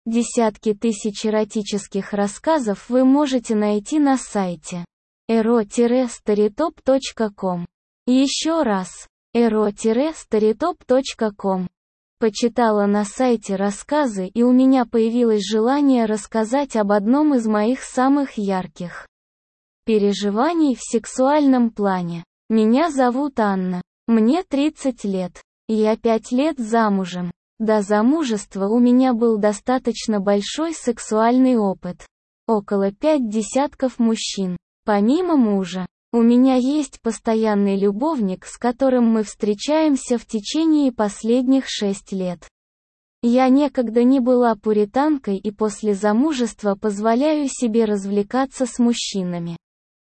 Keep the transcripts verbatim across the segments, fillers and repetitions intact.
Десятки тысяч эротических рассказов вы можете найти на сайте эро старитоп точка ком. Еще раз, эро старитоп точка ком. Почитала на сайте рассказы, и у меня появилось желание рассказать об одном из моих самых ярких переживаний в сексуальном плане. Меня зовут Анна. Мне тридцать лет. Я пять лет замужем. До замужества у меня был достаточно большой сексуальный опыт. Около пять десятков мужчин. Помимо мужа, у меня есть постоянный любовник, с которым мы встречаемся в течение последних шесть лет. Я некогда не была пуританкой и после замужества позволяю себе развлекаться с мужчинами.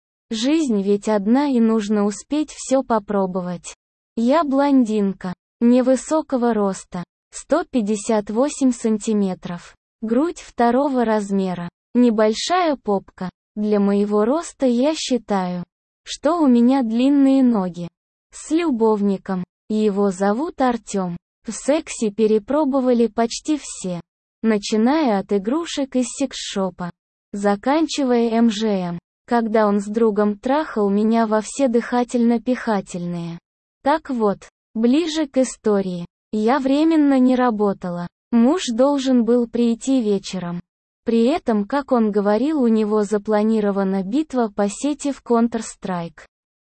Жизнь ведь одна, и нужно успеть все попробовать. Я блондинка, невысокого роста, сто пятьдесят восемь сантиметров, грудь второго размера, небольшая попка. Для моего роста я считаю, что у меня длинные ноги. С любовником, его зовут Артем. В сексе перепробовали почти все, начиная от игрушек из секс-шопа, заканчивая эм жэ эм, когда он с другом трахал меня во все дыхательно-пихательные. Так вот, ближе к истории. Я временно не работала. Муж должен был прийти вечером. При этом, как он говорил, у него запланирована битва по сети в Counter-Strike.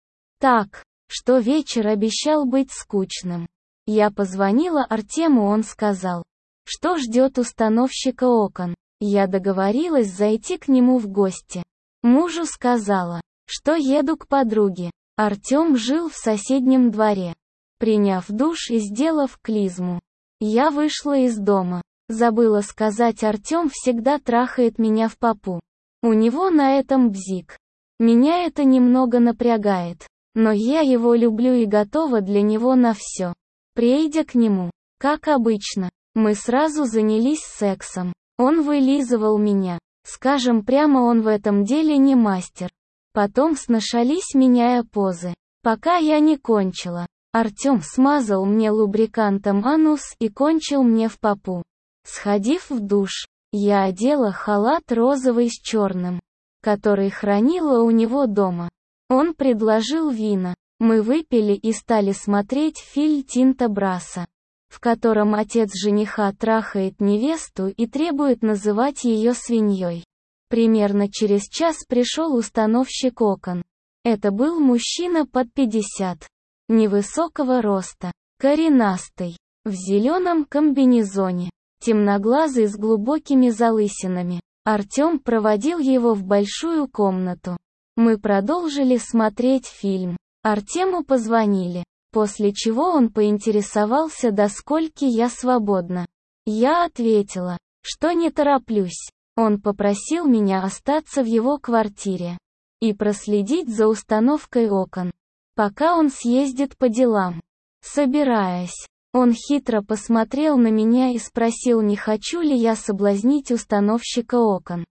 Так, что вечер обещал быть скучным. Я позвонила Артему, он сказал, что ждет установщика окон. Я договорилась зайти к нему в гости. Мужу сказала, что еду к подруге. Артем жил в соседнем дворе. Приняв душ и сделав клизму, я вышла из дома. Забыла сказать, Артем всегда трахает меня в попу. У него на этом бзик. Меня это немного напрягает, но я его люблю и готова для него на все. Придя к нему, как обычно, мы сразу занялись сексом. Он вылизывал меня. Скажем прямо, он в этом деле не мастер. Потом сношались, меняя позы. Пока я не кончила, Артем смазал мне лубрикантом анус и кончил мне в попу. Сходив в душ, я одела халат розовый с черным, который хранила у него дома. Он предложил вина. Мы выпили и стали смотреть фильм Тинто Брасса, в котором отец жениха трахает невесту и требует называть ее свиньей. Примерно через час пришел установщик окон. Это был мужчина под пятьдесят, невысокого роста, коренастый, в зеленом комбинезоне, темноглазый с глубокими залысинами. Артем проводил его в большую комнату. Мы продолжили смотреть фильм. Артему позвонили, после чего он поинтересовался, до скольки я свободна. Я ответила, что не тороплюсь. Он попросил меня остаться в его квартире и проследить за установкой окон, пока он съездит по делам. Собираясь, он хитро посмотрел на меня и спросил, не хочу ли я соблазнить установщика окон.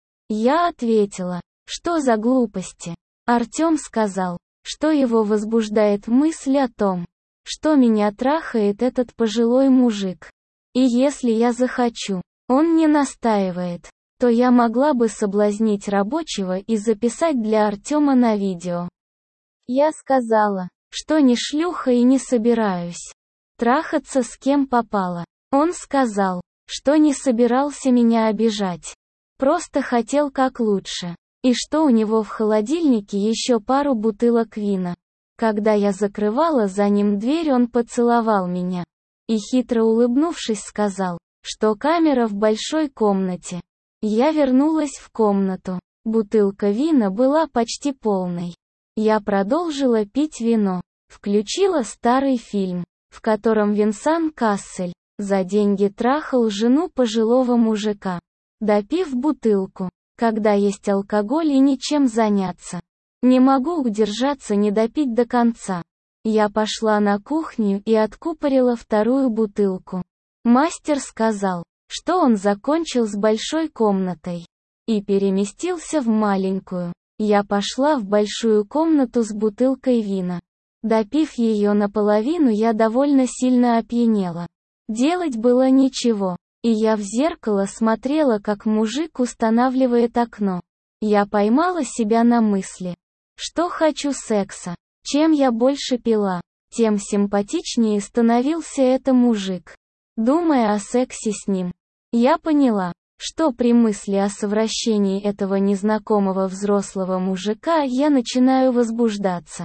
Я ответила, что за глупости. Артем сказал, что его возбуждает мысль о том, что меня трахает этот пожилой мужик. И если я захочу, он не настаивает, то я могла бы соблазнить рабочего и записать для Артема на видео. Я сказала, что не шлюха и не собираюсь трахаться с кем попало. Он сказал, что не собирался меня обижать, просто хотел как лучше, и что у него в холодильнике еще пару бутылок вина. Когда я закрывала за ним дверь, он поцеловал меня и, хитро улыбнувшись, сказал, что камера в большой комнате. Я вернулась в комнату. Бутылка вина была почти полной. Я продолжила пить вино. Включила старый фильм, в котором Венсан Кассель за деньги трахал жену пожилого мужика. Допив бутылку, когда есть алкоголь и ничем заняться, не могу удержаться не допить до конца. Я пошла на кухню и откупорила вторую бутылку. Мастер сказал, что он закончил с большой комнатой и переместился в маленькую. Я пошла в большую комнату с бутылкой вина. Допив ее наполовину, я довольно сильно опьянела. Делать было ничего. И я в зеркало смотрела, как мужик устанавливает окно. Я поймала себя на мысли, что хочу секса. Чем я больше пила, тем симпатичнее становился этот мужик. Думая о сексе с ним, я поняла, что при мысли о совращении этого незнакомого взрослого мужика я начинаю возбуждаться.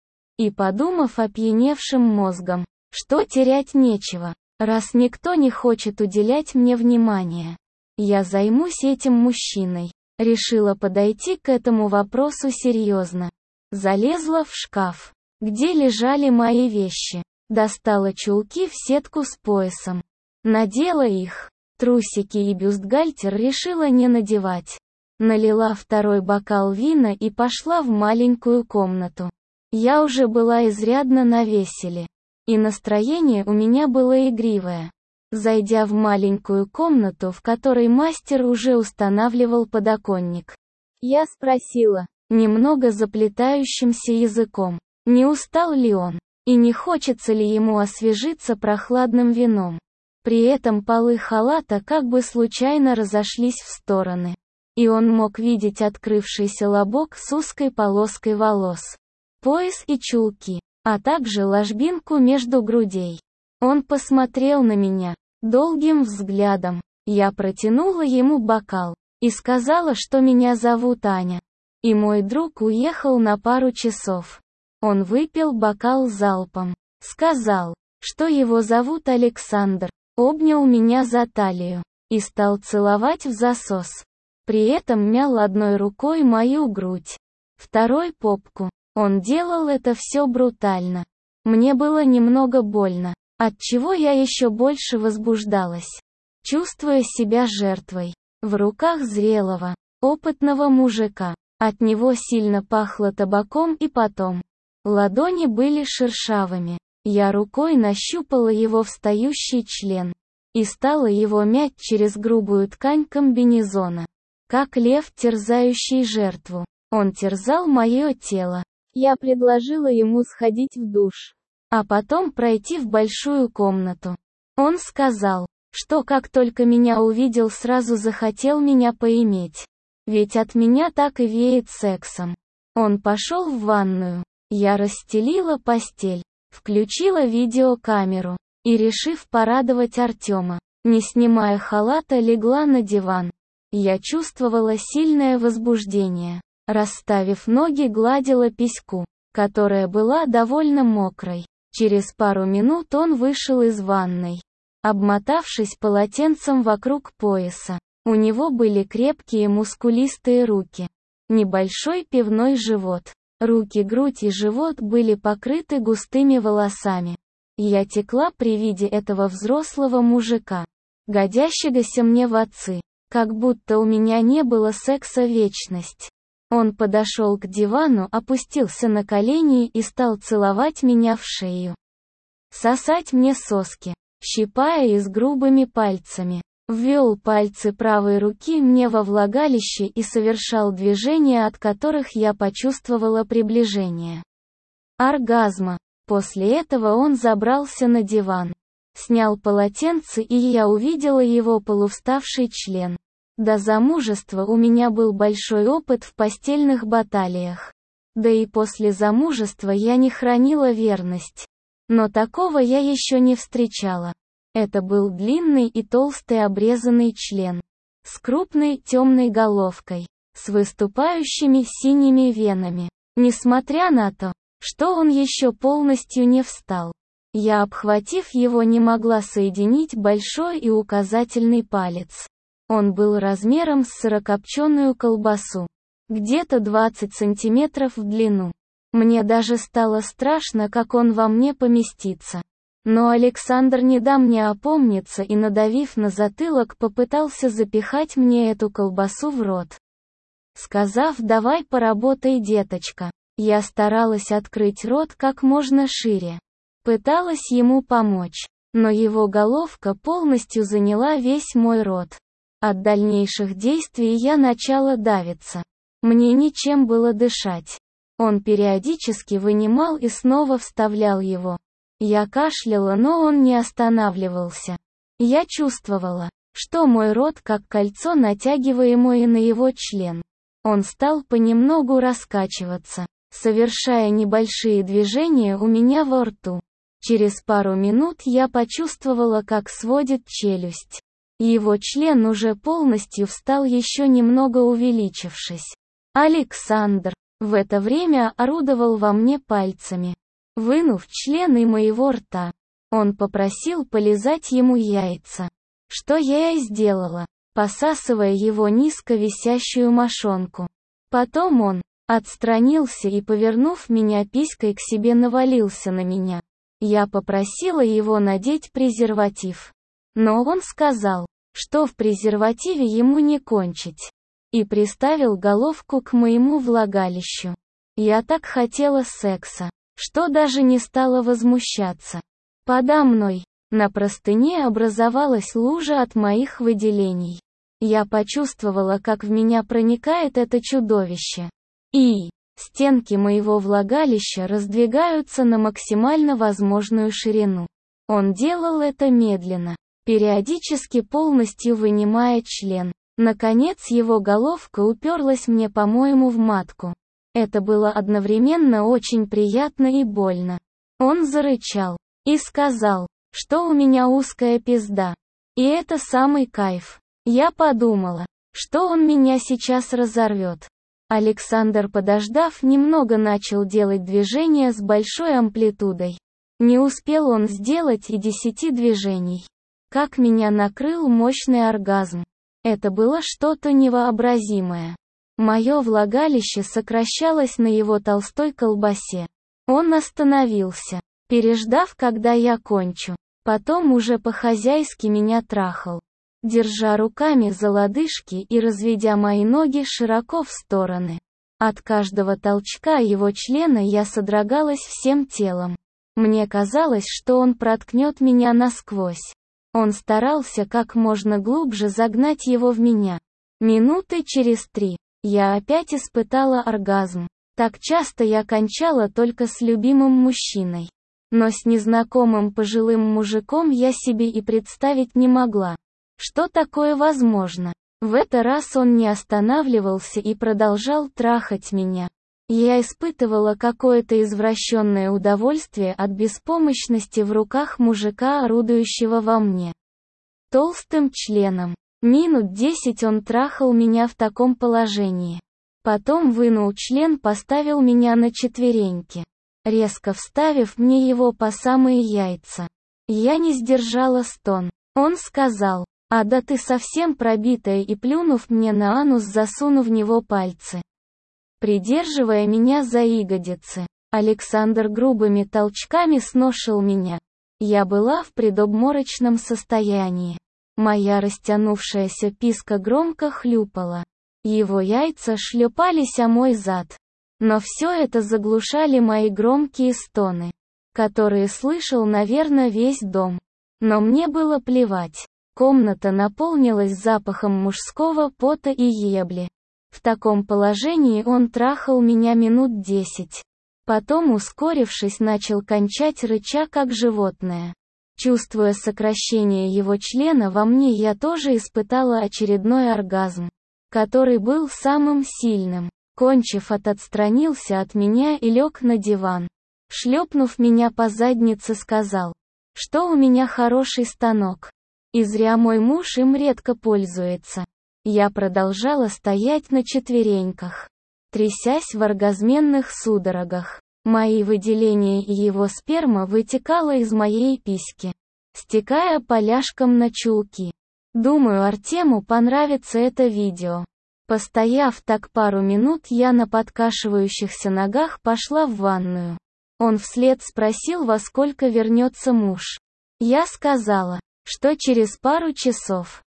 И подумав опьяневшим мозгом, что терять нечего, раз никто не хочет уделять мне внимания, я займусь этим мужчиной. Решила подойти к этому вопросу серьезно. Залезла в шкаф, где лежали мои вещи. Достала чулки в сетку с поясом. Надела их. Трусики и бюстгальтер решила не надевать. Налила второй бокал вина и пошла в маленькую комнату. Я уже была изрядно навеселе. И настроение у меня было игривое. Зайдя в маленькую комнату, в которой мастер уже устанавливал подоконник, я спросила, немного заплетающимся языком, не устал ли он, и не хочется ли ему освежиться прохладным вином. При этом полы халата как бы случайно разошлись в стороны, и он мог видеть открывшийся лобок с узкой полоской волос, пояс и чулки, а также ложбинку между грудей. Он посмотрел на меня долгим взглядом. Я протянула ему бокал и сказала, что меня зовут Аня. И мой друг уехал на пару часов. Он выпил бокал залпом, сказал, что его зовут Александр, обнял меня за талию и стал целовать в засос. При этом мял одной рукой мою грудь, второй попку. Он делал это все брутально. Мне было немного больно, отчего я еще больше возбуждалась, чувствуя себя жертвой, в руках зрелого, опытного мужика. От него сильно пахло табаком и потом. Ладони были шершавыми. Я рукой нащупала его встающий член и стала его мять через грубую ткань комбинезона. Как лев, терзающий жертву, он терзал мое тело. Я предложила ему сходить в душ, а потом пройти в большую комнату. Он сказал, что как только меня увидел, сразу захотел меня поиметь. Ведь от меня так и веет сексом. Он пошел в ванную. Я расстелила постель, включила видеокамеру и, решив порадовать Артема, не снимая халата, легла на диван. Я чувствовала сильное возбуждение. Расставив ноги, гладила письку, которая была довольно мокрой. Через пару минут он вышел из ванной, обмотавшись полотенцем вокруг пояса. У него были крепкие мускулистые руки, небольшой пивной живот. Руки, грудь и живот были покрыты густыми волосами. Я текла при виде этого взрослого мужика, годящегося мне в отцы, как будто у меня не было секса вечность. Он подошел к дивану, опустился на колени и стал целовать меня в шею. Сосать мне соски, щипая их грубыми пальцами. Ввел пальцы правой руки мне во влагалище и совершал движения, от которых я почувствовала приближение оргазма. После этого он забрался на диван, снял полотенце, и я увидела его полувставший член. До замужества у меня был большой опыт в постельных баталиях. Да и после замужества я не хранила верность. Но такого я еще не встречала. Это был длинный и толстый обрезанный член, с крупной темной головкой, с выступающими синими венами. Несмотря на то, что он еще полностью не встал, я, обхватив его, не могла соединить большой и указательный палец. Он был размером с сырокопченую колбасу, где-то двадцать сантиметров в длину. Мне даже стало страшно, как он во мне поместится. Но Александр не дал мне опомниться и, надавив на затылок, попытался запихать мне эту колбасу в рот, сказав: «Давай поработай, деточка». Я старалась открыть рот как можно шире. Пыталась ему помочь, но его головка полностью заняла весь мой рот. От дальнейших действий я начала давиться. Мне нечем было дышать. Он периодически вынимал и снова вставлял его. Я кашляла, но он не останавливался. Я чувствовала, что мой рот как кольцо, натягиваемое на его член. Он стал понемногу раскачиваться, совершая небольшие движения у меня во рту. Через пару минут я почувствовала, как сводит челюсть. Его член уже полностью встал, еще немного увеличившись. Александр в это время орудовал во мне пальцами, вынув член из моего рта. Он попросил полизать ему яйца, что я и сделала, посасывая его низко висящую мошонку. Потом он отстранился и, повернув меня писькой к себе, навалился на меня. Я попросила его надеть презерватив. Но он сказал, что в презервативе ему не кончить. И приставил головку к моему влагалищу. Я так хотела секса, что даже не стала возмущаться. Подо мной, на простыне, образовалась лужа от моих выделений. Я почувствовала, как в меня проникает это чудовище. И стенки моего влагалища раздвигаются на максимально возможную ширину. Он делал это медленно, периодически полностью вынимая член. Наконец его головка уперлась мне, по-моему, в матку. Это было одновременно очень приятно и больно. Он зарычал и сказал, что у меня узкая пизда. И это самый кайф. Я подумала, что он меня сейчас разорвет. Александр, подождав немного, начал делать движения с большой амплитудой. Не успел он сделать и десяти движений, как меня накрыл мощный оргазм. Это было что-то невообразимое. Мое влагалище сокращалось на его толстой колбасе. Он остановился, переждав, когда я кончу. Потом уже по-хозяйски меня трахал, держа руками за лодыжки и разведя мои ноги широко в стороны. От каждого толчка его члена я содрогалась всем телом. Мне казалось, что он проткнет меня насквозь. Он старался как можно глубже загнать его в меня. Минуты через три я опять испытала оргазм. Так часто я кончала только с любимым мужчиной. Но с незнакомым пожилым мужиком я себе и представить не могла, что такое возможно. В этот раз он не останавливался и продолжал трахать меня. Я испытывала какое-то извращенное удовольствие от беспомощности в руках мужика, орудующего во мне толстым членом. Минут десять он трахал меня в таком положении. Потом вынул член, поставил меня на четвереньки, резко вставив мне его по самые яйца. Я не сдержала стон. Он сказал: «А да ты совсем пробитая», и, плюнув мне на анус, засунув в него пальцы, придерживая меня за ягодицы. Александр грубыми толчками сношил меня. Я была в предобморочном состоянии. Моя растянувшаяся писка громко хлюпала. Его яйца шлепались о мой зад. Но все это заглушали мои громкие стоны, которые слышал, наверное, весь дом. Но мне было плевать. Комната наполнилась запахом мужского пота и ебли. В таком положении он трахал меня минут десять. Потом, ускорившись, начал кончать, рыча как животное. Чувствуя сокращение его члена во мне, я тоже испытала очередной оргазм, который был самым сильным. Кончив, от отстранился от меня и лег на диван. Шлепнув меня по заднице, сказал, что у меня хороший станок. И зря мой муж им редко пользуется. Я продолжала стоять на четвереньках, трясясь в оргазменных судорогах. Мои выделения и его сперма вытекала из моей письки, стекая поляшком на чулки. Думаю, Артему понравится это видео. Постояв так пару минут, я на подкашивающихся ногах пошла в ванную. Он вслед спросил, во сколько вернется муж. Я сказала, что через пару часов.